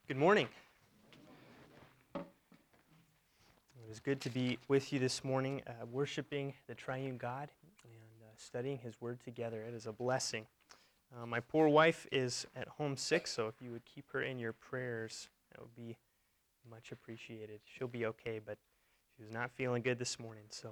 Good morning. It is good to be with you this morning, worshiping the triune God and studying His Word together. It is a blessing. My poor wife is at home sick, so if you would keep her in your prayers, that would be much appreciated. She'll be okay, but she was not feeling good this morning. So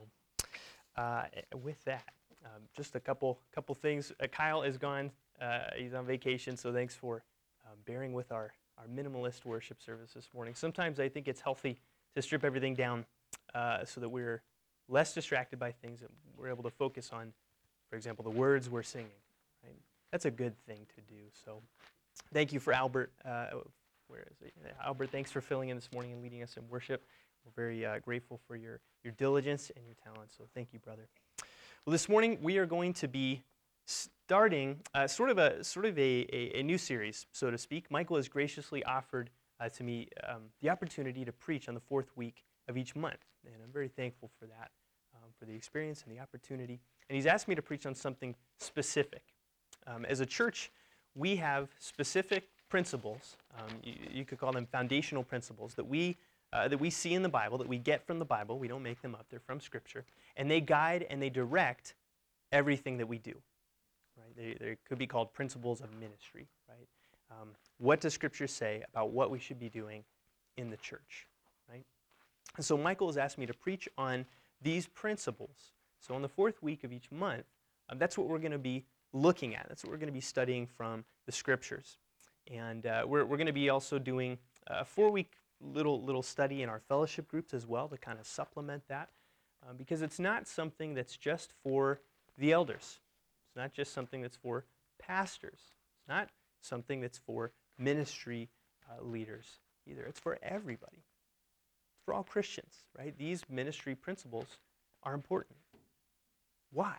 with that, just a couple things. Kyle is gone. He's on vacation, so thanks for bearing with our minimalist worship service this morning. Sometimes I think it's healthy to strip everything down so that we're less distracted by things that we're able to focus on, for example, the words we're singing. Right? That's a good thing to do. So thank you for Albert. Where is he? Albert, thanks for filling in this morning and leading us in worship. We're very grateful for your diligence and your talent, so thank you, brother. Well, this morning we are going to be starting sort of a new series, so to speak. Michael has graciously offered to me the opportunity to preach on the fourth week of each month, and I'm very thankful for that, for the experience and the opportunity. And he's asked me to preach on something specific. As a church, we have specific principles. You could call them foundational principles that we see in the Bible, that we get from the Bible. We don't make them up; they're from Scripture, and they guide and they direct everything that we do. Right? They could be called principles of ministry. Right? What does Scripture say about what we should be doing in the church? Right? And so Michael has asked me to preach on these principles. So on the fourth week of each month, that's what we're going to be looking at. That's what we're going to be studying from the Scriptures. And we're going to be also doing a 4-week little study in our fellowship groups as well to kind of supplement that, because it's not something that's just for the elders. It's not just something that's for pastors. It's not something that's for ministry leaders either. It's for everybody. It's for all Christians, right? These ministry principles are important. Why?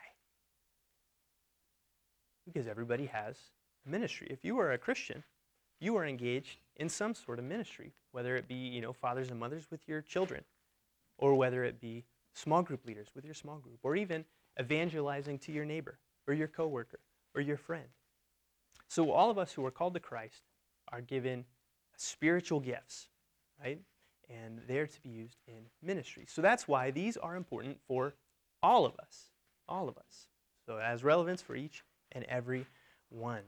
Because everybody has a ministry. If you are a Christian, you are engaged in some sort of ministry, whether it be, fathers and mothers with your children, or whether it be small group leaders with your small group, or even evangelizing to your neighbor, or your coworker, or your friend. So all of us who are called to Christ are given spiritual gifts, right? And they're to be used in ministry. So that's why these are important for all of us. All of us. So it has relevance for each and every one.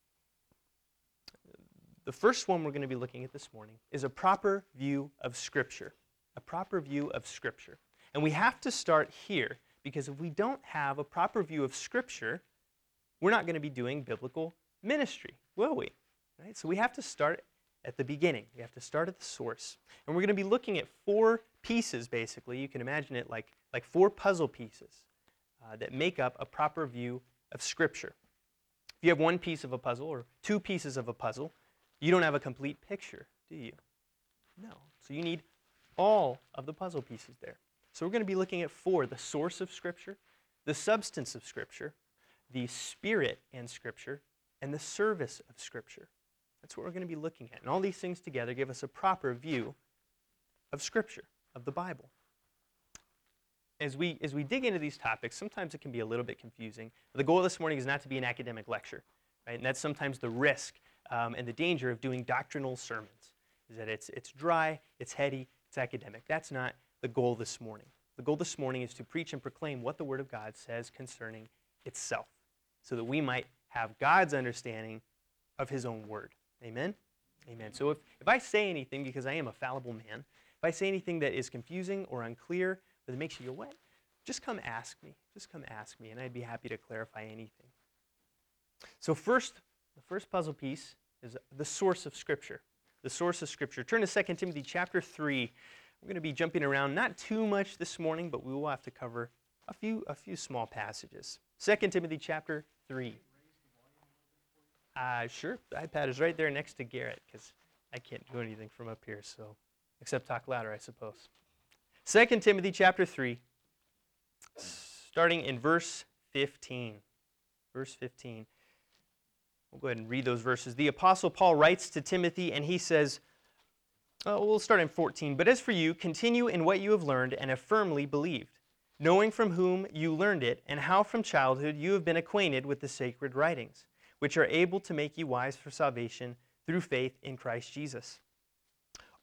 The first one we're going to be looking at this morning is a proper view of Scripture. A proper view of Scripture. And we have to start here, because if we don't have a proper view of Scripture, we're not going to be doing biblical ministry, will we? Right? So we have to start at the beginning. We have to start at the source. And we're going to be looking at 4 pieces, basically. You can imagine it like 4 puzzle pieces that make up a proper view of Scripture. If you have 1 piece of a puzzle or 2 pieces of a puzzle, you don't have a complete picture, do you? No. So you need all of the puzzle pieces there. So we're going to be looking at 4: the source of Scripture, the substance of Scripture, the spirit in Scripture, and the service of Scripture. That's what we're going to be looking at. And all these things together give us a proper view of Scripture, of the Bible. As we dig into these topics, sometimes it can be a little bit confusing. The goal this morning is not to be an academic lecture, right? And that's sometimes the risk and the danger of doing doctrinal sermons, is that it's dry, it's heady, it's academic. That's not the goal this morning. The goal this morning is to preach and proclaim what the Word of God says concerning itself, so that we might have God's understanding of His own Word. Amen? Amen. So if I say anything, because I am a fallible man, if I say anything that is confusing or unclear, or that makes you go, what? Just come ask me. Just come ask me, and I'd be happy to clarify anything. So the first puzzle piece is the source of Scripture. The source of Scripture. Turn to 2 Timothy chapter 3. We're going to be jumping around not too much this morning, but we will have to cover a few small passages. 2 Timothy chapter 3. Sure, the iPad is right there next to Garrett, because I can't do anything from up here, so except talk louder, I suppose. 2 Timothy chapter 3, starting in verse 15. Verse 15. We'll go ahead and read those verses. The Apostle Paul writes to Timothy, and he says, we'll start in 14. But as for you, continue in what you have learned and have firmly believed, knowing from whom you learned it, and how from childhood you have been acquainted with the sacred writings, which are able to make you wise for salvation through faith in Christ Jesus.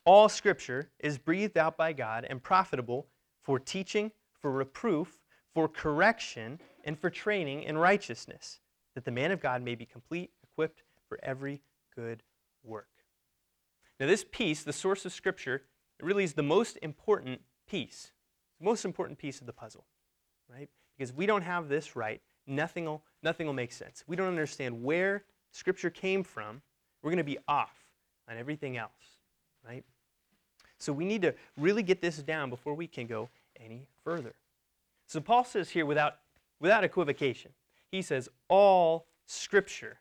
all Scripture is breathed out by God and profitable for teaching, for reproof, for correction, and for training in righteousness, that the man of God may be complete, equipped for every good work. Now this piece, the source of Scripture, it really is the most important piece of the puzzle, right? Because if we don't have this right, nothing will make sense. If we don't understand where Scripture came from, we're going to be off on everything else, right? So we need to really get this down before we can go any further. So Paul says here without equivocation, he says all Scripture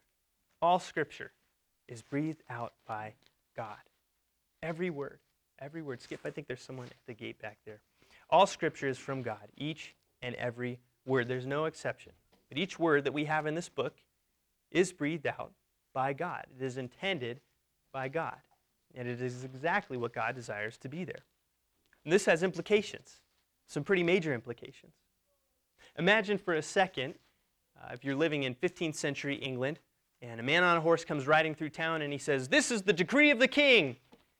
is breathed out by God. Every word. Skip, I think there's someone at the gate back there. All Scripture is from God, each and every word. There's no exception. But each word that we have in this book is breathed out by God. It is intended by God. And it is exactly what God desires to be there. And this has implications, some pretty major implications. Imagine for a second, if you're living in 15th century England, and a man on a horse comes riding through town and he says, "This is the decree of the king."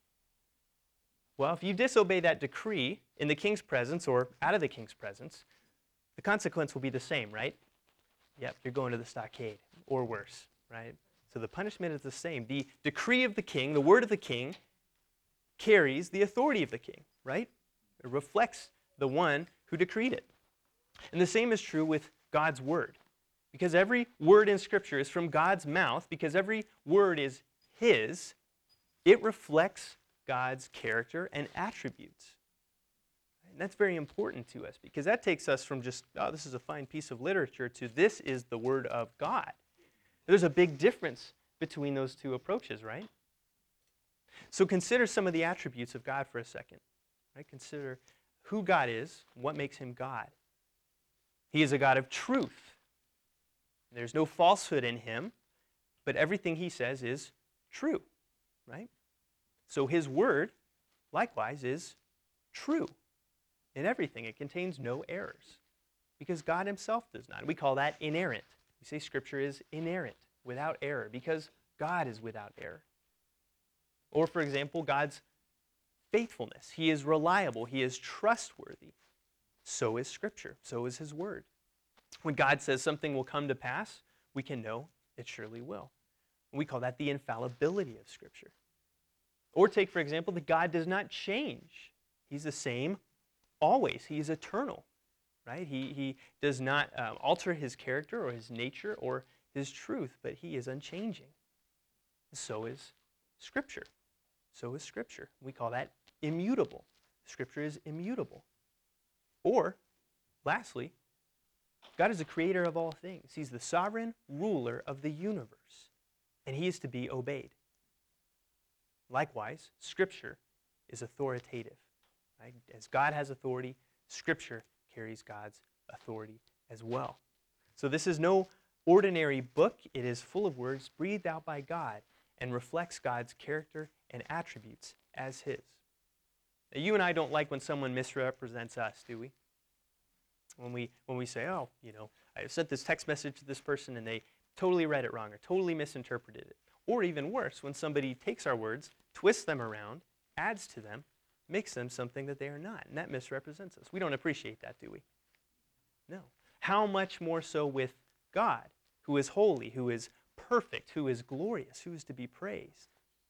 Well, if you disobey that decree in the king's presence or out of the king's presence, the consequence will be the same, right? Yep, you're going to the stockade, or worse, right? So the punishment is the same. The decree of the king, the word of the king, carries the authority of the king, right? It reflects the one who decreed it. And the same is true with God's word. Because every word in Scripture is from God's mouth, because every word is His, it reflects God's character and attributes. And that's very important to us, because that takes us from just, oh, this is a fine piece of literature, to this is the Word of God. There's a big difference between those two approaches, right? So consider some of the attributes of God for a second. Right? Consider who God is, what makes Him God. He is a God of truth. There's no falsehood in Him, but everything He says is true, right? So His Word, likewise, is true in everything. It contains no errors, because God Himself does not. We call that inerrant. We say Scripture is inerrant, without error, because God is without error. Or, for example, God's faithfulness. He is reliable. He is trustworthy. So is Scripture. So is His Word. When God says something will come to pass, we can know it surely will. We call that the infallibility of Scripture. Or take, for example, that God does not change. He's the same always. He is eternal. Right? He does not alter His character or His nature or His truth, but He is unchanging. So is Scripture. So is Scripture. We call that immutable. Scripture is immutable. Or, lastly, God is the creator of all things. He's the sovereign ruler of the universe, and He is to be obeyed. Likewise, Scripture is authoritative. Right? As God has authority, Scripture carries God's authority as well. So this is no ordinary book. It is full of words breathed out by God and reflects God's character and attributes as His. Now, you and I don't like when someone misrepresents us, do we? When we say, oh, I sent this text message to this person and they totally read it wrong or totally misinterpreted it. Or even worse, when somebody takes our words, twists them around, adds to them, makes them something that they are not, and that misrepresents us. We don't appreciate that, do we? No. How much more so with God, who is holy, who is perfect, who is glorious, who is to be praised.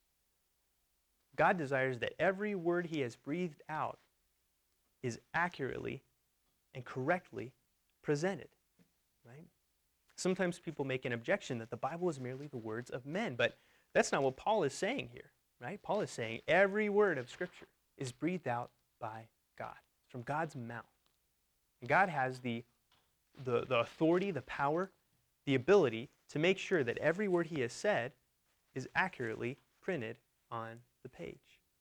God desires that every word He has breathed out is accurately and correctly presented, right? Sometimes people make an objection that the Bible is merely the words of men, but that's not what Paul is saying here, right? Paul is saying every word of Scripture is breathed out by God, from God's mouth. And God has the authority, the power, the ability to make sure that every word He has said is accurately printed on the page.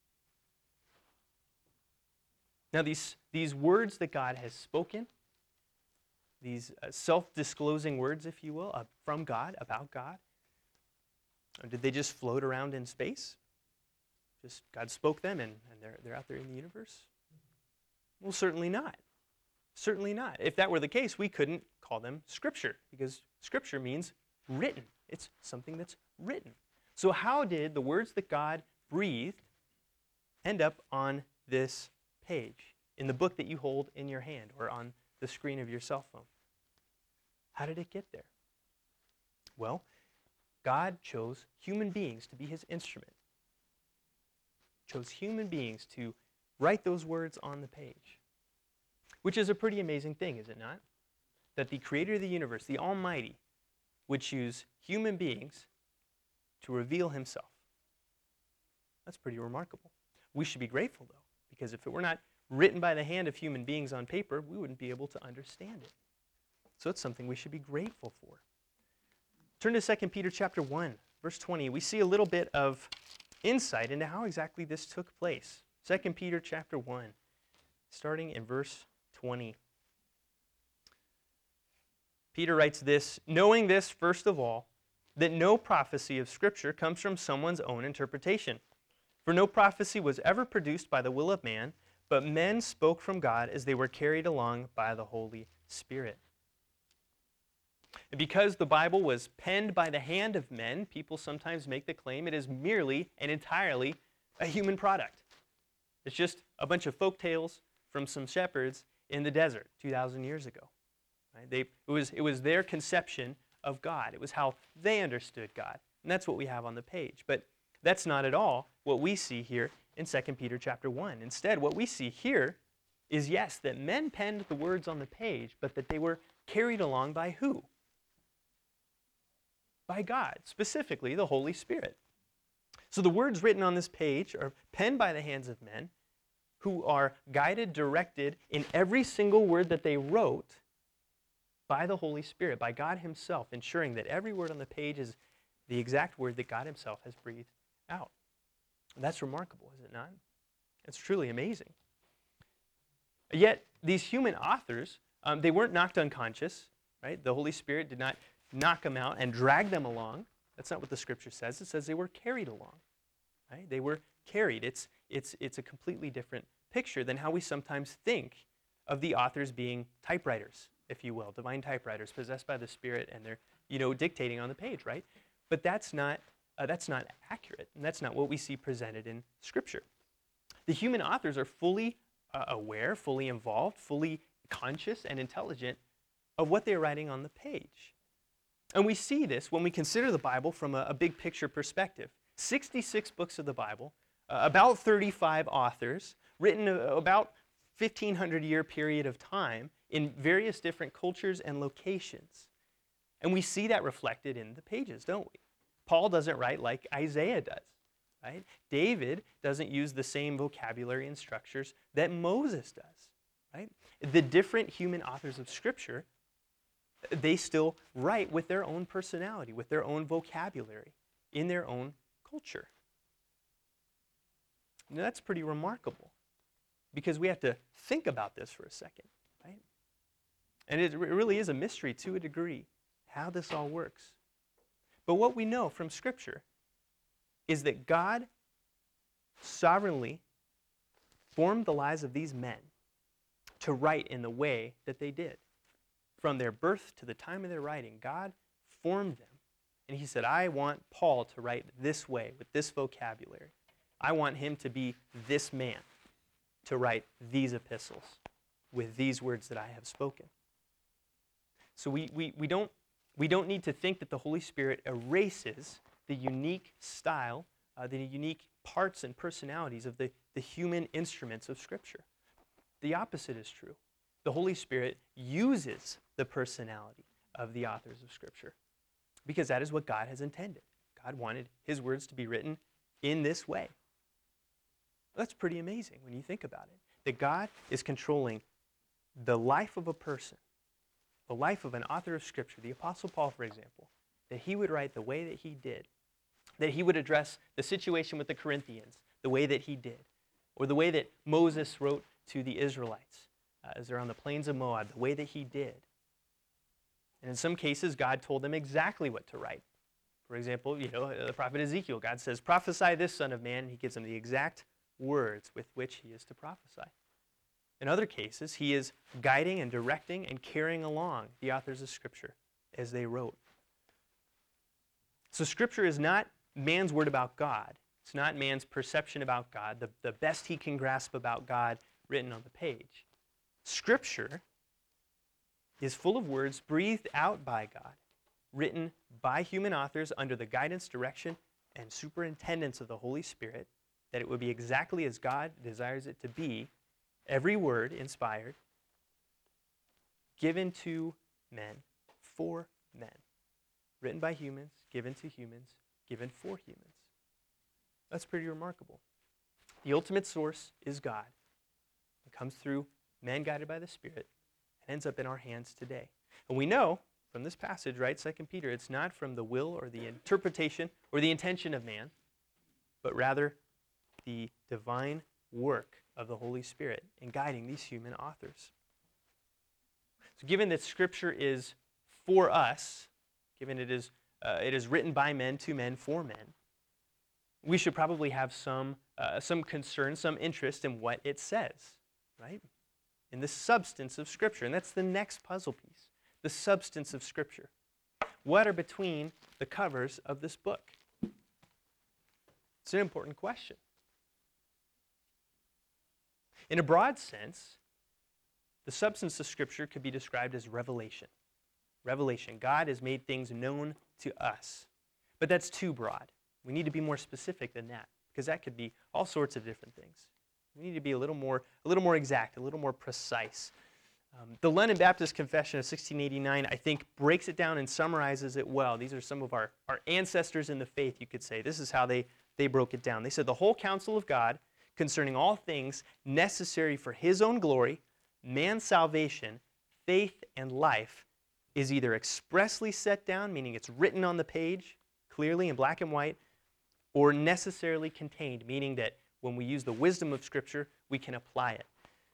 Now, these words that God has spoken, these self-disclosing words, if you will, from God, about God, did they just float around in space? Just God spoke them and they're out there in the universe? Well, certainly not. Certainly not. If that were the case, we couldn't call them Scripture, because Scripture means written. It's something that's written. So how did the words that God breathed end up on this page, in the book that you hold in your hand or on the screen of your cell phone? How did it get there? Well, God chose human beings to be his instrument. Chose human beings to write those words on the page. Which is a pretty amazing thing, is it not? That the creator of the universe, the Almighty, would choose human beings to reveal himself. That's pretty remarkable. We should be grateful, though, because if it were not written by the hand of human beings on paper, we wouldn't be able to understand it. So it's something we should be grateful for. Turn to 2 Peter chapter 1, verse 20. We see a little bit of insight into how exactly this took place. 2 Peter chapter 1, starting in verse 20. Peter writes this, knowing this, first of all, that no prophecy of Scripture comes from someone's own interpretation. For no prophecy was ever produced by the will of man, but men spoke from God as they were carried along by the Holy Spirit. And because the Bible was penned by the hand of men, people sometimes make the claim it is merely and entirely a human product. It's just a bunch of folk tales from some shepherds in the desert 2,000 years ago. Right? It was their conception of God. It was how they understood God. And that's what we have on the page. But that's not at all what we see here in 2 Peter chapter 1. Instead, what we see here is, yes, that men penned the words on the page, but that they were carried along by who? By God, specifically the Holy Spirit. So the words written on this page are penned by the hands of men who are guided, directed in every single word that they wrote by the Holy Spirit, by God himself, ensuring that every word on the page is the exact word that God himself has breathed out. That's remarkable, is it not? It's truly amazing. Yet, these human authors, they weren't knocked unconscious, right? The Holy Spirit did not knock them out and drag them along. That's not what the Scripture says. It says they were carried along, right? They were carried. It's a completely different picture than how we sometimes think of the authors being typewriters, if you will, divine typewriters possessed by the Spirit, and they're, dictating on the page, right? But that's not accurate, and that's not what we see presented in Scripture. The human authors are fully aware, fully involved, fully conscious and intelligent of what they're writing on the page. And we see this when we consider the Bible from a big picture perspective. 66 books of the Bible, about 35 authors, written about 1,500-year period of time in various different cultures and locations. And we see that reflected in the pages, don't we? Paul doesn't write like Isaiah does, right? David doesn't use the same vocabulary and structures that Moses does, right? The different human authors of Scripture, they still write with their own personality, with their own vocabulary, in their own culture. Now, that's pretty remarkable, because we have to think about this for a second, right? And it really is a mystery to a degree how this all works. But what we know from Scripture is that God sovereignly formed the lives of these men to write in the way that they did. From their birth to the time of their writing, God formed them. And he said, I want Paul to write this way, with this vocabulary. I want him to be this man, to write these epistles with these words that I have spoken. So we don't need to think that the Holy Spirit erases the unique style, the unique parts and personalities of the human instruments of Scripture. The opposite is true. The Holy Spirit uses the personality of the authors of Scripture, because that is what God has intended. God wanted his words to be written in this way. That's pretty amazing when you think about it, that God is controlling the life of a person, the life of an author of Scripture, the Apostle Paul, for example, that he would write the way that he did, that he would address the situation with the Corinthians the way that he did, or the way that Moses wrote to the Israelites as they're on the plains of Moab, the way that he did. And in some cases, God told them exactly what to write. For example, the prophet Ezekiel, God says, prophesy this, son of man, and he gives him the exact words with which he is to prophesy. In other cases, he is guiding and directing and carrying along the authors of Scripture as they wrote. So Scripture is not man's word about God. It's not man's perception about God, the best he can grasp about God written on the page. Scripture is full of words breathed out by God, written by human authors under the guidance, direction, and superintendence of the Holy Spirit, that it would be exactly as God desires it to be, every word inspired, given to men, for men. Written by humans, given to humans, given for humans. That's pretty remarkable. The ultimate source is God. It comes through men guided by the Spirit and ends up in our hands today. And we know from this passage, right, 2 Peter, it's not from the will or the interpretation or the intention of man, but rather the divine work of the Holy Spirit in guiding these human authors. So given that Scripture is for us, given it is written by men, to men, for men, we should probably have some concern, some interest in what it says, right? In the substance of Scripture. And that's the next puzzle piece, the substance of Scripture. What are between the covers of this book? It's an important question. In a broad sense, the substance of Scripture could be described as revelation. Revelation. God has made things known to us. But that's too broad. We need to be more specific than that, because that could be all sorts of different things. We need to be a little more exact, a little more precise. The London Baptist Confession of 1689, I think, breaks it down and summarizes it well. These are some of our ancestors in the faith, you could say. This is how they broke it down. They said, the whole counsel of God concerning all things necessary for his own glory, man's salvation, faith, and life is either expressly set down, meaning it's written on the page, clearly in black and white, or necessarily contained, meaning that when we use the wisdom of Scripture, we can apply it,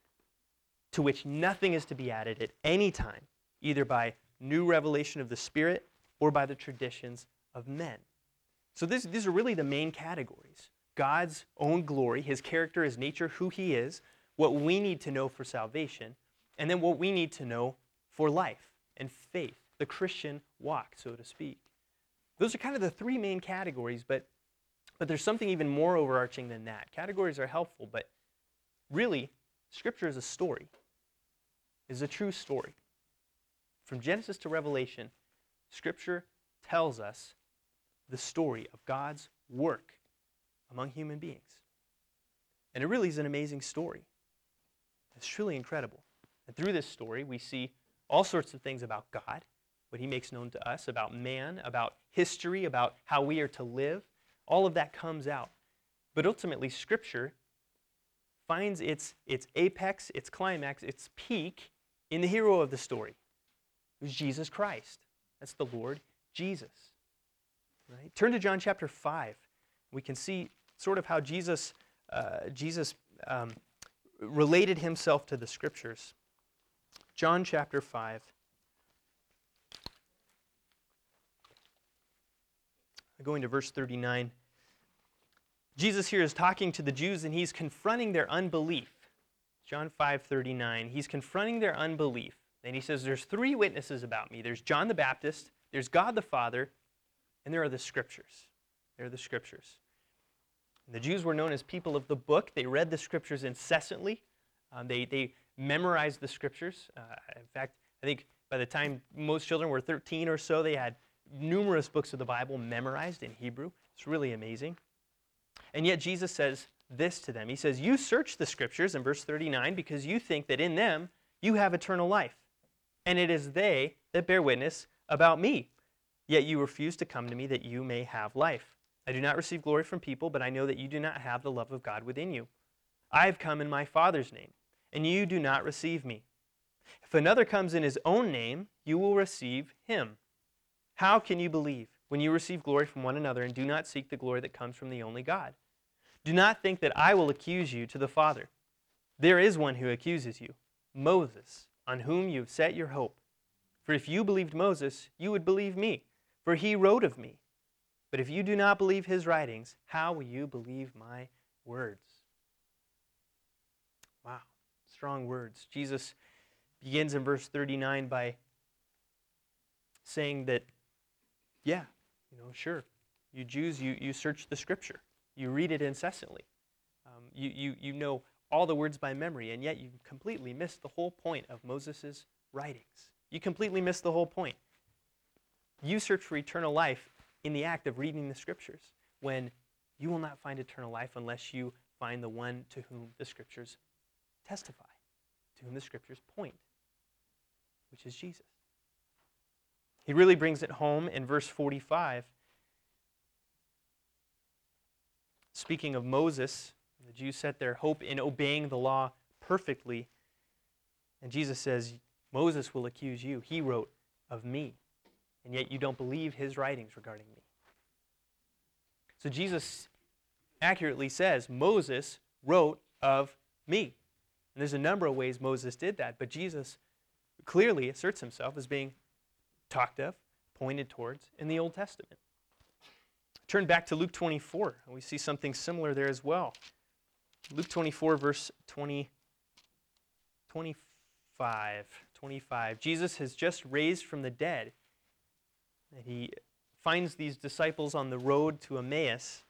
to which nothing is to be added at any time, either by new revelation of the Spirit or by the traditions of men. So these are really the main categories. God's own glory, his character, his nature, who he is, what we need to know for salvation, and then what we need to know for life and faith, the Christian walk, so to speak. Those are kind of the three main categories, but there's something even more overarching than that. Categories are helpful, but really, Scripture is a story. It is a true story. From Genesis to Revelation, Scripture tells us the story of God's work among human beings. And it really is an amazing story. It's truly incredible. And through this story, we see all sorts of things about God, what he makes known to us, about man, about history, about how we are to live. All of that comes out. But ultimately, Scripture finds its apex, its climax, its peak in the hero of the story, who's Jesus Christ. That's the Lord Jesus. Right? Turn to John chapter 5. We can see sort of how Jesus related himself to the Scriptures. John chapter 5. Going to verse 39. Jesus here is talking to the Jews and he's confronting their unbelief. John 5:39. He's confronting their unbelief. And he says, there's three witnesses about me. There's John the Baptist, there's God the Father, and there are the Scriptures. There are the Scriptures. And the Jews were known as people of the book. They read the Scriptures incessantly. They memorized the Scriptures. In fact, I think by the time most children were 13 or so, they had numerous books of the Bible memorized in Hebrew. It's really amazing. And yet Jesus says this to them. He says, you search the Scriptures, in verse 39, because you think that in them you have eternal life. And it is they that bear witness about me. Yet you refuse to come to me that you may have life. I do not receive glory from people, but I know that you do not have the love of God within you. I have come in my Father's name, and you do not receive me. If another comes in his own name, you will receive him. How can you believe when you receive glory from one another and do not seek the glory that comes from the only God? Do not think that I will accuse you to the Father. There is one who accuses you, Moses, on whom you have set your hope. For if you believed Moses, you would believe me, for he wrote of me. But if you do not believe his writings, how will you believe my words? Wow, strong words. Jesus begins in verse 39 by saying that, yeah, sure, you Jews, you search the Scripture. You read it incessantly. You know all the words by memory, and yet you completely miss the whole point of Moses' writings. You completely miss the whole point. You search for eternal life in the act of reading the Scriptures, when you will not find eternal life unless you find the one to whom the Scriptures testify, to whom the Scriptures point, which is Jesus. He really brings it home in verse 45. Speaking of Moses, the Jews set their hope in obeying the law perfectly. And Jesus says, Moses will accuse you. He wrote of me. And yet you don't believe his writings regarding me. So Jesus accurately says, Moses wrote of me. And there's a number of ways Moses did that, but Jesus clearly asserts himself as being talked of, pointed towards in the Old Testament. Turn back to Luke 24, and we see something similar there as well. Luke 24, verse 25. Jesus has just raised from the dead. And he finds these disciples on the road to Emmaus.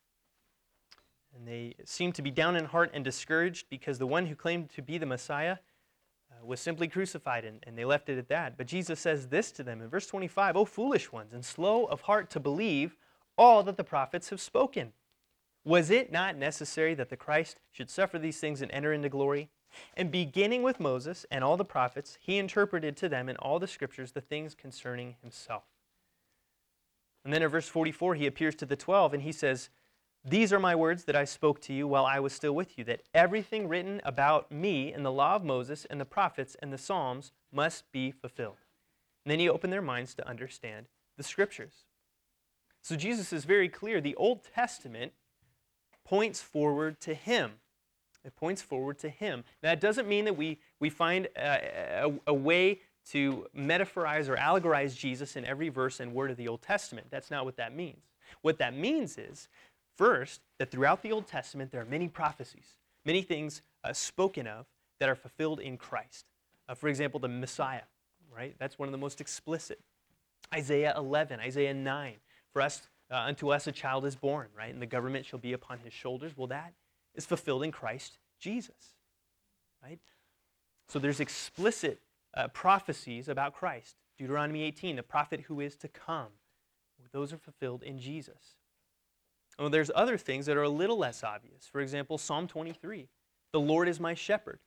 And they seem to be down in heart and discouraged because the one who claimed to be the Messiah was simply crucified, and they left it at that. But Jesus says this to them in verse 25, O foolish ones, and slow of heart to believe all that the prophets have spoken. Was it not necessary that the Christ should suffer these things and enter into glory? And beginning with Moses and all the prophets, he interpreted to them in all the Scriptures the things concerning himself. And then in verse 44, he appears to the 12, and he says, These are my words that I spoke to you while I was still with you, that everything written about me in the law of Moses and the prophets and the Psalms must be fulfilled. And then he opened their minds to understand the Scriptures. So Jesus is very clear. The Old Testament points forward to him. It points forward to him. That doesn't mean that we find a way to metaphorize or allegorize Jesus in every verse and word of the Old Testament. That's not what that means. What that means is, first, that throughout the Old Testament there are many prophecies, many things spoken of that are fulfilled in Christ. For example, the Messiah, right? That's one of the most explicit. Isaiah 11, Isaiah 9. For us, unto us a child is born, right? And the government shall be upon his shoulders. Well, that is fulfilled in Christ Jesus, right? So there's explicit prophecies about Christ. Deuteronomy 18, the prophet who is to come. Those are fulfilled in Jesus. Well, there's other things that are a little less obvious. For example, Psalm 23, the Lord is my shepherd.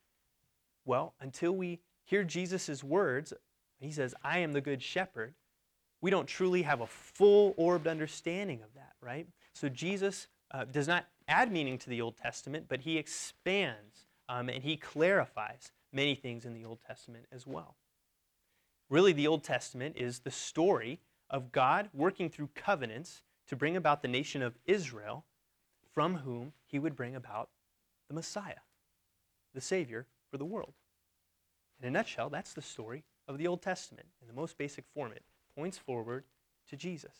Well, until we hear Jesus' words, he says, I am the good shepherd, we don't truly have a full-orbed understanding of that, right? So Jesus does not add meaning to the Old Testament, but he expands and he clarifies many things in the Old Testament as well. Really, the Old Testament is the story of God working through covenants to bring about the nation of Israel, from whom he would bring about the Messiah, the Savior for the world. In a nutshell, that's the story of the Old Testament in the most basic form. It points forward to Jesus.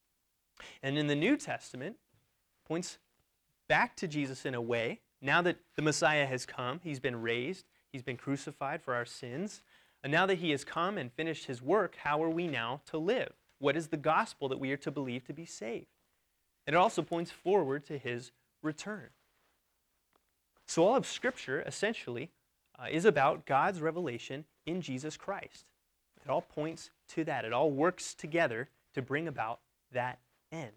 And in the New Testament, points back to Jesus in a way. Now that the Messiah has come, he's been raised, he's been crucified for our sins, and now that he has come and finished his work, how are we now to live? What is the gospel that we are to believe to be saved? And it also points forward to his return. So all of Scripture, essentially, is about God's revelation in Jesus Christ. It all points to that. It all works together to bring about that end.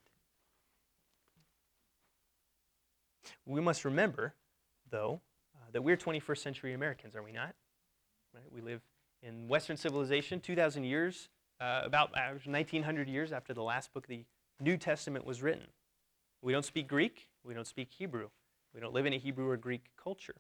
We must remember, though, that we're 21st century Americans, are we not? Right? We live in Western civilization 2,000 years, about 1,900 years after the last book of the New Testament was written. We don't speak Greek. We don't speak Hebrew. We don't live in a Hebrew or Greek culture.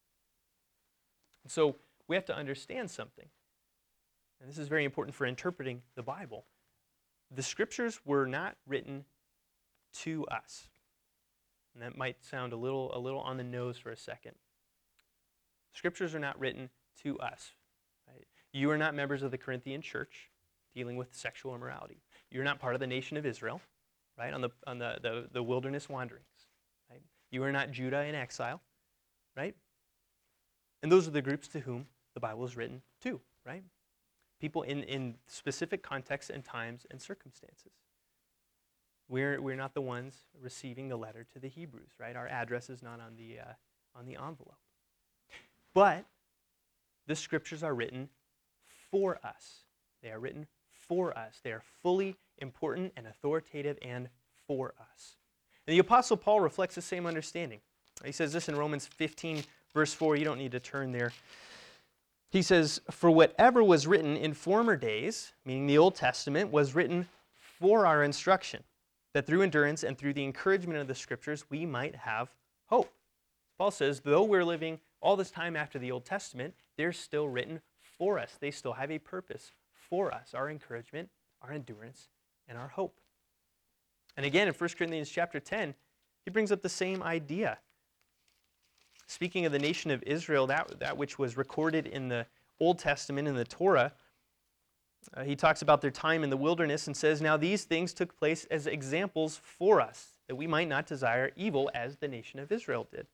So we have to understand something. And this is very important for interpreting the Bible. The Scriptures were not written to us. And that might sound a little on the nose for a second. Scriptures are not written to us. Right? You are not members of the Corinthian church dealing with sexual immorality. You're not part of the nation of Israel, right? On the wilderness wanderings. Right? You are not Judah in exile, right? And those are the groups to whom the Bible is written to, right? People in specific contexts and times and circumstances. We're not the ones receiving the letter to the Hebrews, right? Our address is not on the envelope. But the scriptures are written for us. They are written for us. They are fully important and authoritative and for us. And the Apostle Paul reflects the same understanding. He says this in Romans 15, verse 4. You don't need to turn there. He says, "For whatever was written in former days," meaning the Old Testament, "was written for our instruction, that through endurance and through the encouragement of the Scriptures we might have hope." Paul says, though we're living all this time after the Old Testament, they're still written for us. They still have a purpose for us, our encouragement, our endurance, and our hope. And again, in 1 Corinthians chapter 10, he brings up the same idea. Speaking of the nation of Israel, that which was recorded in the Old Testament, in the Torah, he talks about their time in the wilderness and says, "Now these things took place as examples for us, that we might not desire evil as the nation of Israel did."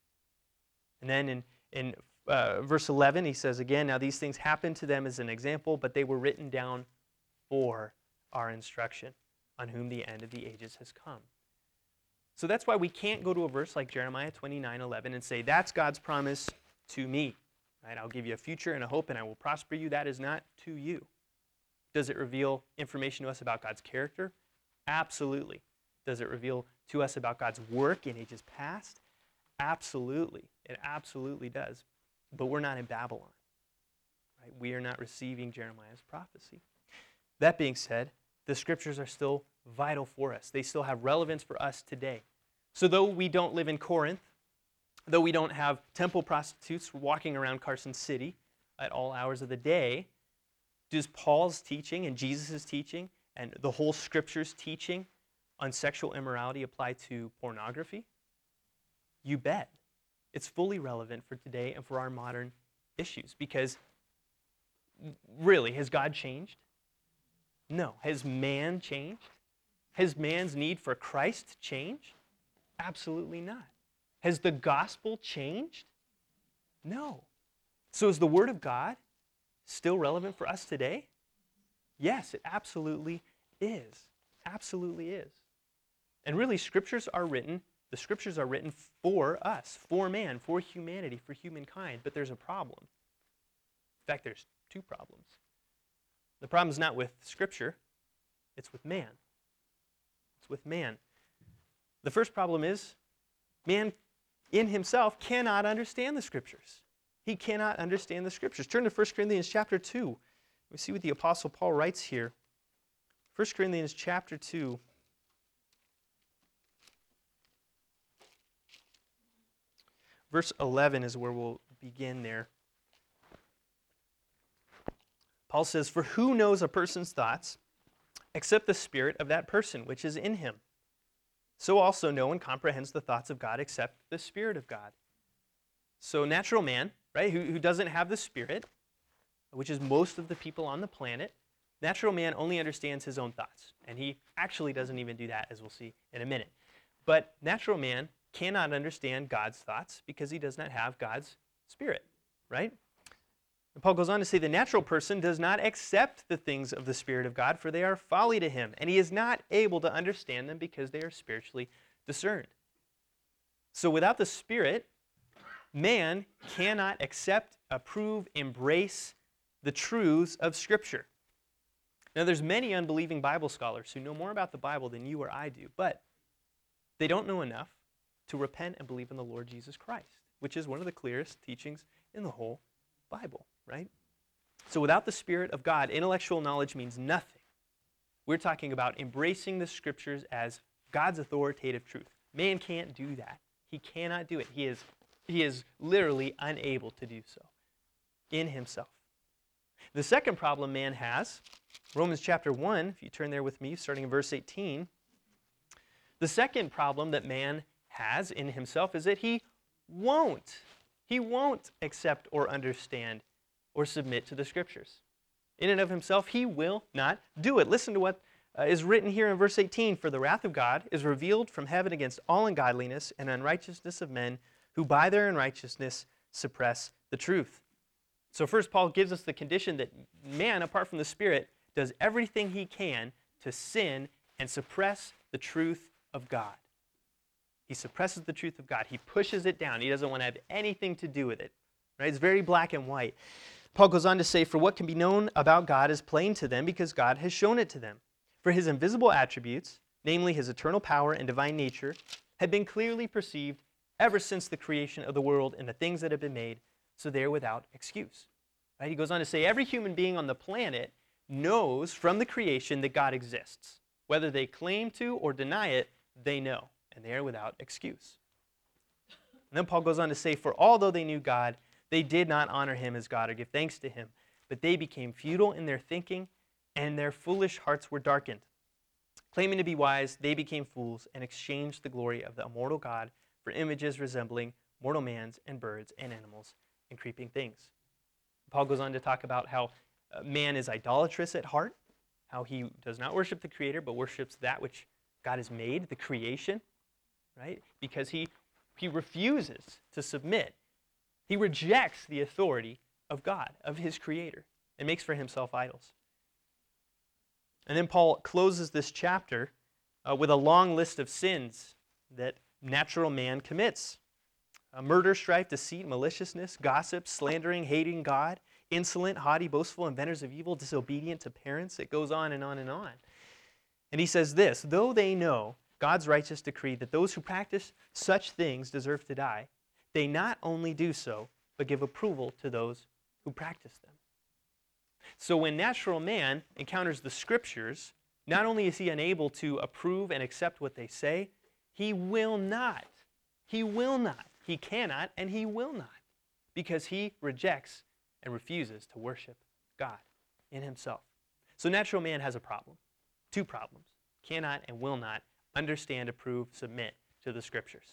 And then in verse 11, he says again, "Now these things happened to them as an example, but they were written down for our instruction, on whom the end of the ages has come." So that's why we can't go to a verse like Jeremiah 29:11 and say, that's God's promise to me. Right? I'll give you a future and a hope and I will prosper you. That is not to you. Does it reveal information to us about God's character? Absolutely. Does it reveal to us about God's work in ages past? Absolutely. It absolutely does. But we're not in Babylon. Right? We are not receiving Jeremiah's prophecy. That being said, the scriptures are still vital for us. They still have relevance for us today. So though we don't live in Corinth, though we don't have temple prostitutes walking around Carson City at all hours of the day, does Paul's teaching and Jesus' teaching and the whole scripture's teaching on sexual immorality apply to pornography? You bet. It's fully relevant for today and for our modern issues because really, has God changed? No. Has man changed? Has man's need for Christ changed? Absolutely not. Has the gospel changed? No. So is the Word of God still relevant for us today? Yes, it absolutely is. Absolutely is. And really, the scriptures are written for us, for man, for humanity, for humankind. But there's a problem. In fact, there's two problems. The problem is not with Scripture, it's with man. It's with man. The first problem is man in himself cannot understand the Scriptures. He cannot understand the Scriptures. Turn to 1 Corinthians chapter 2. We see what the Apostle Paul writes here. 1 Corinthians chapter 2. Verse 11 is where we'll begin there. Paul says, "For who knows a person's thoughts except the spirit of that person which is in him? So also no one comprehends the thoughts of God except the Spirit of God." So natural man, right, who doesn't have the Spirit, which is most of the people on the planet, natural man only understands his own thoughts. And he actually doesn't even do that, as we'll see in a minute. But natural man cannot understand God's thoughts because he does not have God's Spirit, right? And Paul goes on to say the natural person does not accept the things of the Spirit of God, for they are folly to him, and he is not able to understand them because they are spiritually discerned. So without the Spirit, man cannot accept, approve, embrace the truths of Scripture. Now there's many unbelieving Bible scholars who know more about the Bible than you or I do, but they don't know enough to repent and believe in the Lord Jesus Christ, which is one of the clearest teachings in the whole Bible, right? So without the Spirit of God, intellectual knowledge means nothing. We're talking about embracing the Scriptures as God's authoritative truth. Man can't do that. He cannot do it. He is literally unable to do so in himself. The second problem man has, Romans chapter 1, if you turn there with me, starting in verse 18, the second problem that man has in himself is that he won't accept or understand or submit to the Scriptures. In and of himself, he will not do it. Listen to what is written here in verse 18. "For the wrath of God is revealed from heaven against all ungodliness and unrighteousness of men who by their unrighteousness suppress the truth." So first, Paul gives us the condition that man, apart from the Spirit, does everything he can to sin and suppress the truth of God. He suppresses the truth of God. He pushes it down. He doesn't want to have anything to do with it. Right? It's very black and white. Paul goes on to say, for what can be known about God is plain to them because God has shown it to them. For his invisible attributes, namely his eternal power and divine nature, have been clearly perceived ever since the creation of the world and the things that have been made, so they are without excuse. Right? He goes on to say, every human being on the planet knows from the creation that God exists. Whether they claim to or deny it, they know, and they are without excuse. And then Paul goes on to say, for although they knew God, they did not honor him as God or give thanks to him, but they became futile in their thinking, and their foolish hearts were darkened. Claiming to be wise, they became fools and exchanged the glory of the immortal God for images resembling mortal man's and birds and animals and creeping things. Paul goes on to talk about how man is idolatrous at heart, how he does not worship the Creator, but worships that which God has made, the creation, right? Because he refuses to submit. He rejects the authority of God, of his Creator, and makes for himself idols. And then Paul closes this chapter with a long list of sins that natural man commits. Murder, strife, deceit, maliciousness, gossip, slandering, hating God, insolent, haughty, boastful, inventors of evil, disobedient to parents. It goes on and on and on. And he says this, though they know God's righteous decree that those who practice such things deserve to die, they not only do so, but give approval to those who practice them. So when natural man encounters the Scriptures, not only is he unable to approve and accept what they say, he will not. He will not. He cannot and he will not, because he rejects and refuses to worship God in himself. So natural man has a problem, two problems: cannot and will not understand, approve, submit to the Scriptures.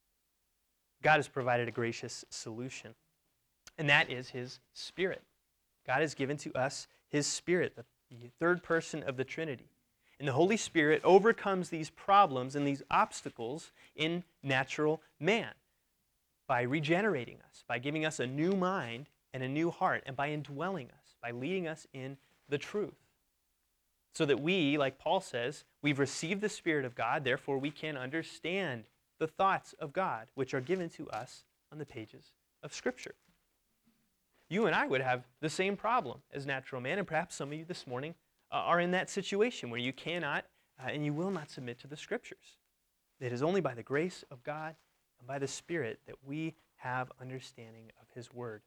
God has provided a gracious solution, and that is his Spirit. God has given to us his Spirit, the third person of the Trinity. And the Holy Spirit overcomes these problems and these obstacles in natural man by regenerating us, by giving us a new mind and a new heart, and by indwelling us, by leading us in the truth. So that we, like Paul says, we've received the Spirit of God, therefore we can understand the thoughts of God, which are given to us on the pages of Scripture. You and I would have the same problem as natural man, and perhaps some of you this morning are in that situation where you cannot and you will not submit to the Scriptures. It is only by the grace of God and by the Spirit that we have understanding of his Word.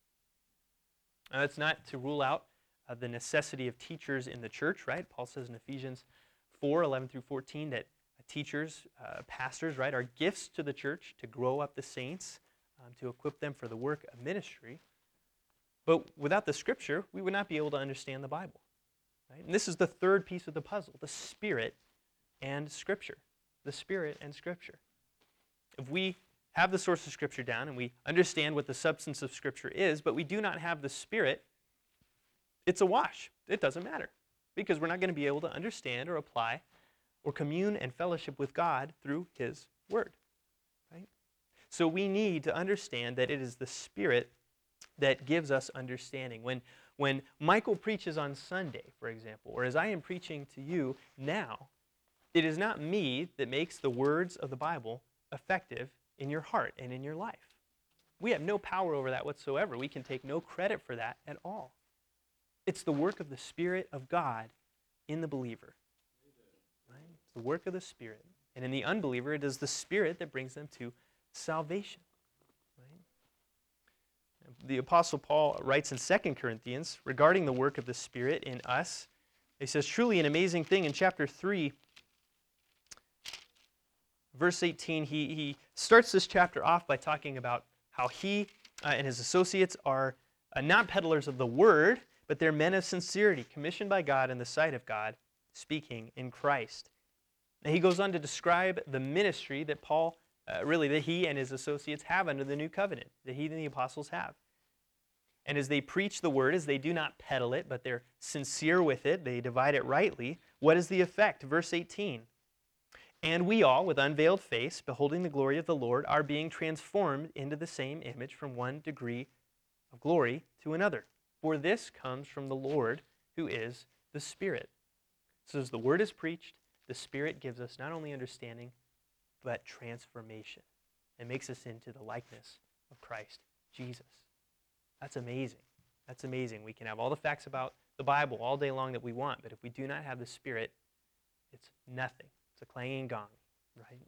Now, that's not to rule out the necessity of teachers in the church, right? Paul says in Ephesians 4:11 through 14 that teachers, pastors, right, are gifts to the church to grow up the saints, to equip them for the work of ministry. But without the Scripture, we would not be able to understand the Bible. Right? And this is the third piece of the puzzle, the Spirit and Scripture. The Spirit and Scripture. If we have the source of Scripture down and we understand what the substance of Scripture is, but we do not have the Spirit, it's a wash. It doesn't matter, because we're not going to be able to understand or apply or commune and fellowship with God through his Word. Right? So we need to understand that it is the Spirit that gives us understanding. When Michael preaches on Sunday, for example, or as I am preaching to you now, it is not me that makes the words of the Bible effective in your heart and in your life. We have no power over that whatsoever. We can take no credit for that at all. It's the work of the Spirit of God in the believer. Right? It's the work of the Spirit. And in the unbeliever, it is the Spirit that brings them to salvation. The Apostle Paul writes in 2 Corinthians regarding the work of the Spirit in us. He says, truly an amazing thing in chapter 3, verse 18, he starts this chapter off by talking about how he and his associates are not peddlers of the word, but they're men of sincerity, commissioned by God in the sight of God, speaking in Christ. And he goes on to describe the ministry that Paul, that he and his associates have under the new covenant, that he and the apostles have. And as they preach the word, as they do not peddle it, but they're sincere with it, they divide it rightly, what is the effect? Verse 18, and we all, with unveiled face, beholding the glory of the Lord, are being transformed into the same image from one degree of glory to another. For this comes from the Lord, who is the Spirit. So as the word is preached, the Spirit gives us not only understanding, but transformation. It makes us into the likeness of Christ Jesus. That's amazing. That's amazing. We can have all the facts about the Bible all day long that we want, but if we do not have the Spirit, it's nothing. It's a clanging gong, right?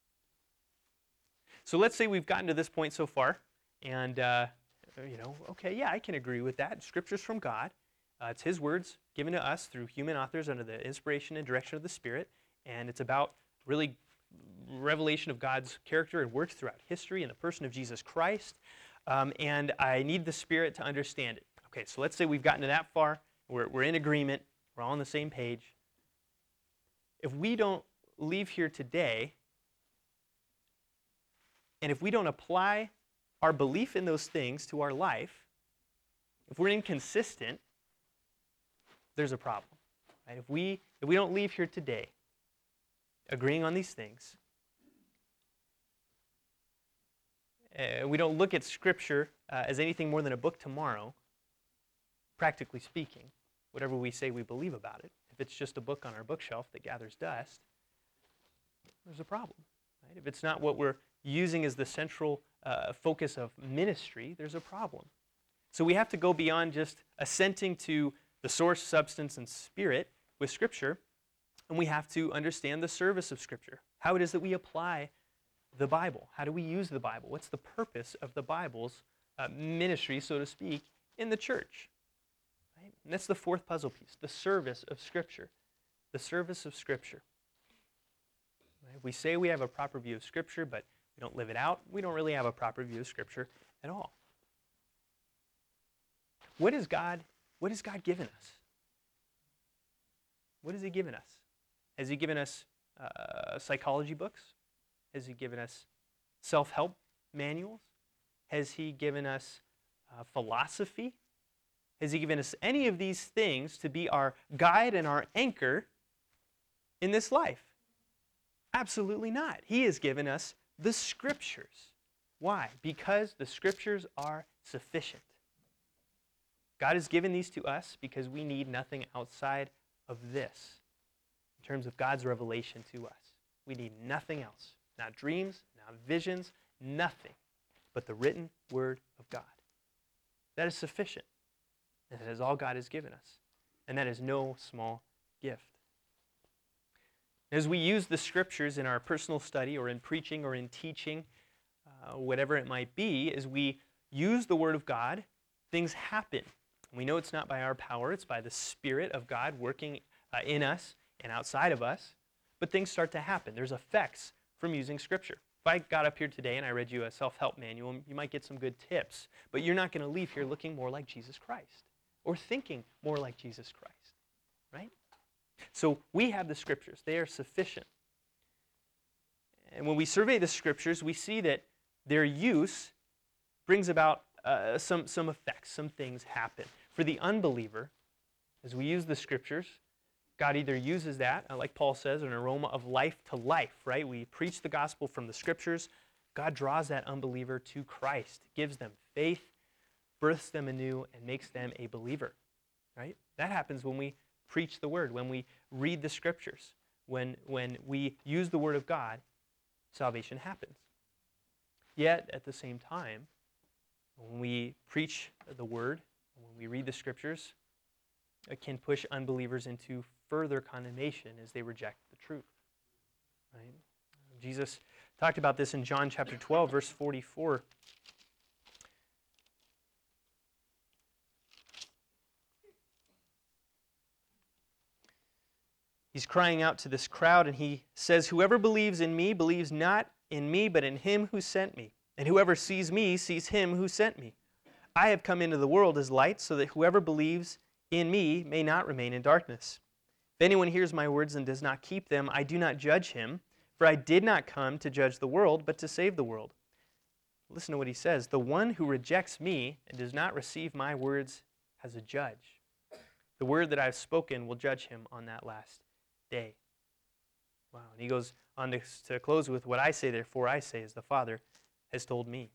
So let's say we've gotten to this point so far, and, okay, yeah, I can agree with that. Scripture's from God. It's His words given to us through human authors under the inspiration and direction of the Spirit, and it's about really revelation of God's character and works throughout history in the person of Jesus Christ, and I need the Spirit to understand it. Okay, so let's say we've gotten to that far. We're in agreement. We're all on the same page. If we don't leave here today, and if we don't apply our belief in those things to our life, if we're inconsistent, there's a problem. Right? If we don't leave here today agreeing on these things, we don't look at Scripture as anything more than a book tomorrow, practically speaking, whatever we say we believe about it. If it's just a book on our bookshelf that gathers dust, there's a problem. Right? If it's not what we're using as the central focus of ministry, there's a problem. So we have to go beyond just assenting to the source, substance, and spirit with Scripture, and we have to understand the service of Scripture, how it is that we apply the Bible. How do we use the Bible? What's the purpose of the Bible's ministry, so to speak, in the church? Right? And that's the fourth puzzle piece, the service of Scripture. The service of Scripture. Right? If we say we have a proper view of Scripture, but we don't live it out, we don't really have a proper view of Scripture at all. What has God given us? What has He given us? Has He given us psychology books? Has He given us self-help manuals? Has He given us philosophy? Has He given us any of these things to be our guide and our anchor in this life? Absolutely not. He has given us the Scriptures. Why? Because the Scriptures are sufficient. God has given these to us because we need nothing outside of this in terms of God's revelation to us. We need nothing else. Not dreams, not visions, nothing but the written Word of God. That is sufficient. And that is all God has given us. And that is no small gift. As we use the Scriptures in our personal study or in preaching or in teaching, whatever it might be, as we use the Word of God, things happen. We know it's not by our power, it's by the Spirit of God working in us and outside of us, but things start to happen. There's effects from using Scripture. If I got up here today and I read you a self-help manual, you might get some good tips, but you're not going to leave here looking more like Jesus Christ or thinking more like Jesus Christ, right? So we have the Scriptures. They are sufficient. And when we survey the Scriptures, we see that their use brings about some effects, some things happen. For the unbeliever, as we use the Scriptures, God either uses that, like Paul says, an aroma of life to life, right? We preach the gospel from the Scriptures. God draws that unbeliever to Christ, gives them faith, births them anew, and makes them a believer, right? That happens when we preach the Word, when we read the Scriptures, when we use the Word of God, salvation happens. Yet, at the same time, when we preach the Word, when we read the Scriptures, it can push unbelievers into further condemnation as they reject the truth. Right? Jesus talked about this in John chapter 12, verse 44. He's crying out to this crowd, and he says, "Whoever believes in me believes not in me, but in him who sent me. And whoever sees me sees him who sent me. I have come into the world as light, so that whoever believes in me may not remain in darkness. If anyone hears my words and does not keep them, I do not judge him, for I did not come to judge the world, but to save the world." Listen to what he says. "The one who rejects me and does not receive my words has a judge. The word that I have spoken will judge him on that last day." Wow. And he goes on to close with, "What I say, therefore, I say, as the Father has told me."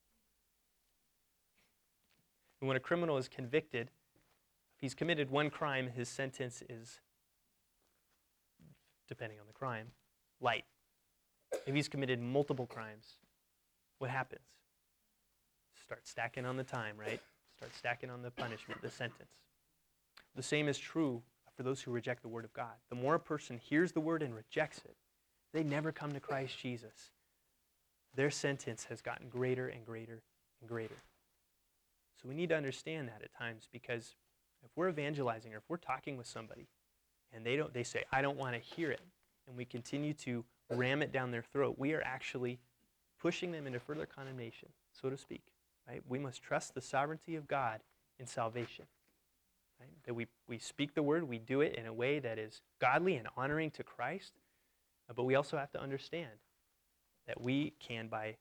And when a criminal is convicted, if he's committed one crime, his sentence is depending on the crime, light. If he's committed multiple crimes, what happens? Start stacking on the time, right? Start stacking on the punishment, the sentence. The same is true for those who reject the word of God. The more a person hears the word and rejects it, they never come to Christ Jesus. Their sentence has gotten greater and greater and greater. So we need to understand that at times, because if we're evangelizing or if we're talking with somebody and they say, I don't want to hear it, and we continue to ram it down their throat, we are actually pushing them into further condemnation, so to speak. Right? We must trust the sovereignty of God in salvation. Right? That we speak the word, we do it in a way that is godly and honoring to Christ, but we also have to understand that we can, by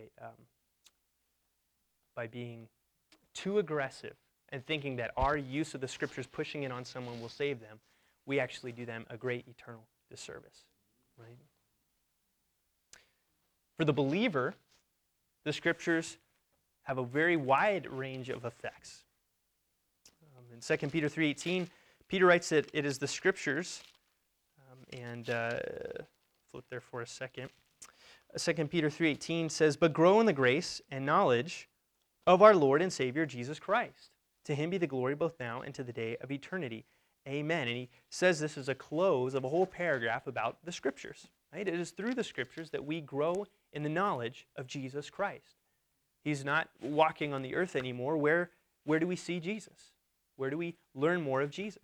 being too aggressive and thinking that our use of the scriptures, pushing it on someone, will save them, we actually do them a great eternal disservice. Right? For the believer, the scriptures have a very wide range of effects. In 2 Peter 3:18, Peter writes that it is the scriptures, flip there for a second. 2 Peter 3:18 says, but grow in the grace and knowledge of our Lord and Savior Jesus Christ. To him be the glory both now and to the day of eternity. Amen. And he says this as a close of a whole paragraph about the scriptures. Right? It is through the scriptures that we grow in the knowledge of Jesus Christ. He's not walking on the earth anymore. Where do we see Jesus? Where do we learn more of Jesus?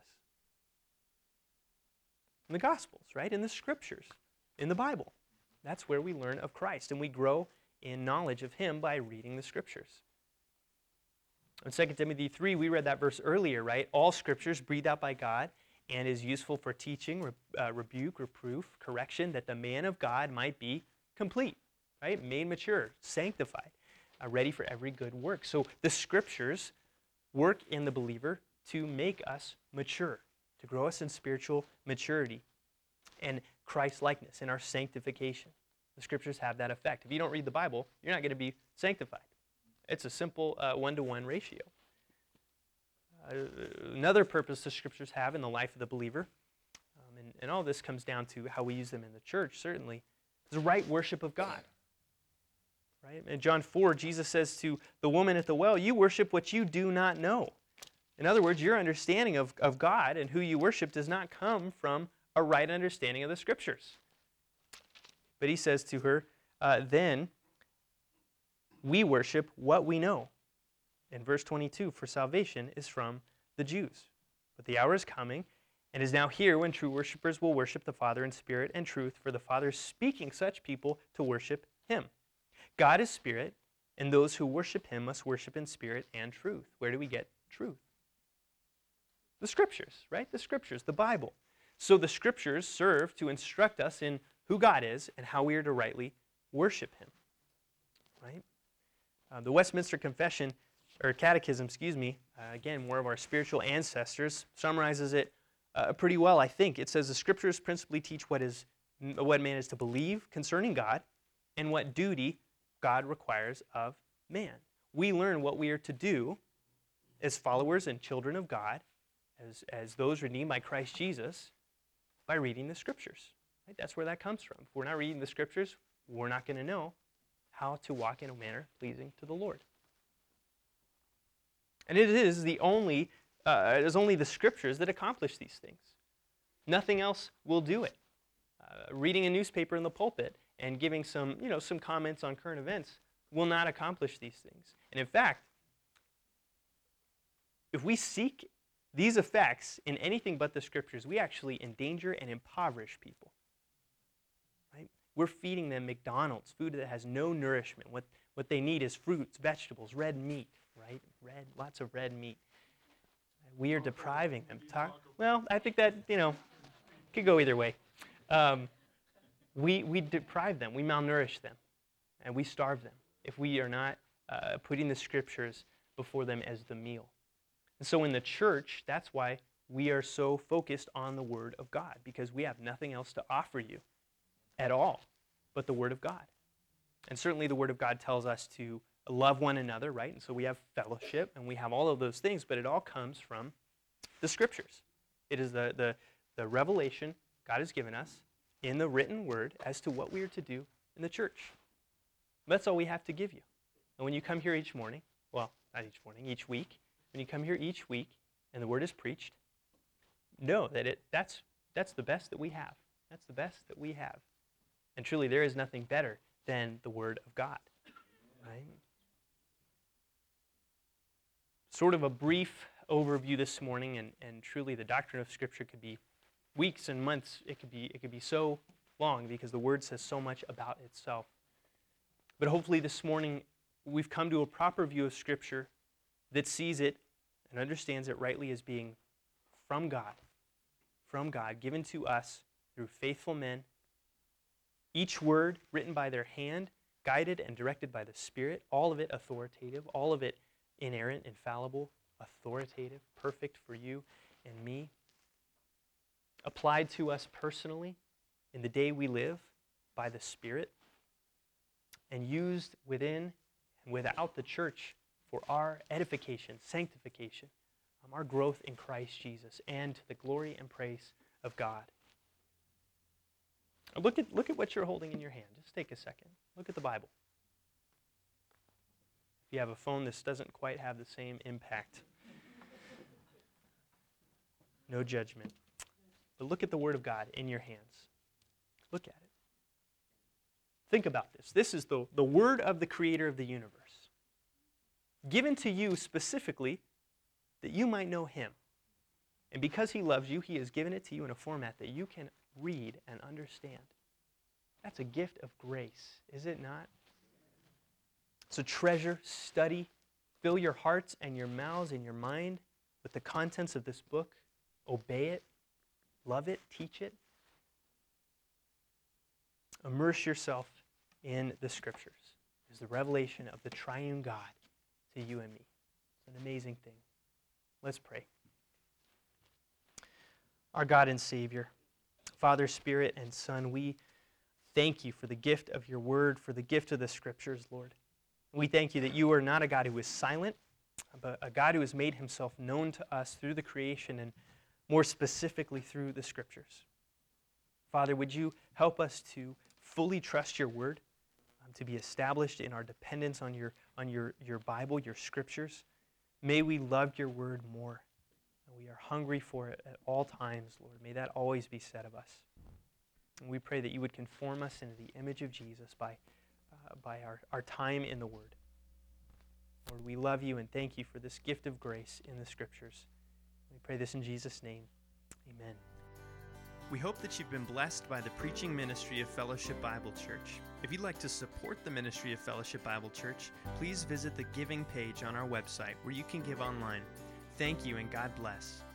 In the Gospels, right? In the scriptures, in the Bible. That's where we learn of Christ, and we grow in knowledge of him by reading the scriptures. In 2 Timothy 3, we read that verse earlier, right? All scriptures breathed out by God and is useful for teaching, rebuke, reproof, correction, that the man of God might be complete, right? Made mature, sanctified, ready for every good work. So the scriptures work in the believer to make us mature, to grow us in spiritual maturity and Christ-likeness in our sanctification. The scriptures have that effect. If you don't read the Bible, you're not going to be sanctified. It's a simple one-to-one ratio. Another purpose the scriptures have in the life of the believer, and all this comes down to how we use them in the church, certainly, is the right worship of God. Right? In John 4, Jesus says to the woman at the well, you worship what you do not know. In other words, your understanding of God and who you worship does not come from a right understanding of the scriptures. But he says to her, then we worship what we know. In verse 22, for salvation is from the Jews. But the hour is coming and is now here when true worshipers will worship the Father in spirit and truth, for the Father is speaking such people to worship him. God is spirit, and those who worship him must worship in spirit and truth. Where do we get truth? The scriptures, right? The scriptures, the Bible. So the scriptures serve to instruct us in who God is and how we are to rightly worship him, right? The Westminster Confession, or Catechism, again, one of our spiritual ancestors, summarizes it pretty well, I think. It says the scriptures principally teach what man is to believe concerning God and what duty God requires of man. We learn what we are to do as followers and children of God, as those redeemed by Christ Jesus, by reading the scriptures. Right? That's where that comes from. If we're not reading the scriptures, we're not going to know how to walk in a manner pleasing to the Lord. And it is only the scriptures that accomplish these things. Nothing else will do it. Reading a newspaper in the pulpit and giving some comments on current events will not accomplish these things. And in fact, if we seek these effects in anything but the scriptures, we actually endanger and impoverish people. Right? We're feeding them McDonald's, food that has no nourishment. What they need is fruits, vegetables, red meat, right? Lots of red meat. We are depriving them. Well, I think that, could go either way. We deprive them, we malnourish them, and we starve them if we are not putting the scriptures before them as the meal. And so in the church, that's why we are so focused on the Word of God, because we have nothing else to offer you at all but the Word of God. And certainly the Word of God tells us to love one another, right? And so we have fellowship, and we have all of those things, but it all comes from the scriptures. It is the revelation God has given us in the written word as to what we are to do in the church. That's all we have to give you. And when you come here each morning, well, not each morning, each week, when you come here each week and the word is preached, know that that's the best that we have. That's the best that we have. And truly, there is nothing better than the word of God. Right? Sort of a brief overview this morning, and truly the doctrine of Scripture could be weeks and months. It could be so long because the Word says so much about itself. But hopefully this morning we've come to a proper view of Scripture that sees it and understands it rightly as being from God, given to us through faithful men. Each word written by their hand, guided and directed by the Spirit, all of it authoritative, all of it inerrant, infallible, authoritative, perfect for you and me, applied to us personally in the day we live by the Spirit, and used within and without the church for our edification, sanctification, our growth in Christ Jesus, and to the glory and praise of God. Look at what you're holding in your hand. Just take a second. Look at the Bible. If you have a phone, this doesn't quite have the same impact. No judgment. But look at the Word of God in your hands. Look at it. Think about this. This is the Word of the Creator of the universe, given to you specifically that you might know Him. And because He loves you, He has given it to you in a format that you can read and understand. That's a gift of grace, is it not? So treasure, study, fill your hearts and your mouths and your mind with the contents of this book. Obey it, love it, teach it. Immerse yourself in the Scriptures. It's the revelation of the triune God to you and me. It's an amazing thing. Let's pray. Our God and Savior, Father, Spirit, and Son, we thank you for the gift of your word, for the gift of the Scriptures, Lord. We thank you that you are not a God who is silent, but a God who has made himself known to us through the creation and more specifically through the Scriptures. Father, would you help us to fully trust your word, to be established in our dependence on your Bible, your Scriptures. May we love your word more. We are hungry for it at all times, Lord. May that always be said of us. And we pray that you would conform us into the image of Jesus by our time in the Word. Lord, we love you and thank you for this gift of grace in the Scriptures. We pray this in Jesus' name. Amen. We hope that you've been blessed by the preaching ministry of Fellowship Bible Church. If you'd like to support the ministry of Fellowship Bible Church, please visit the giving page on our website where you can give online. Thank you and God bless.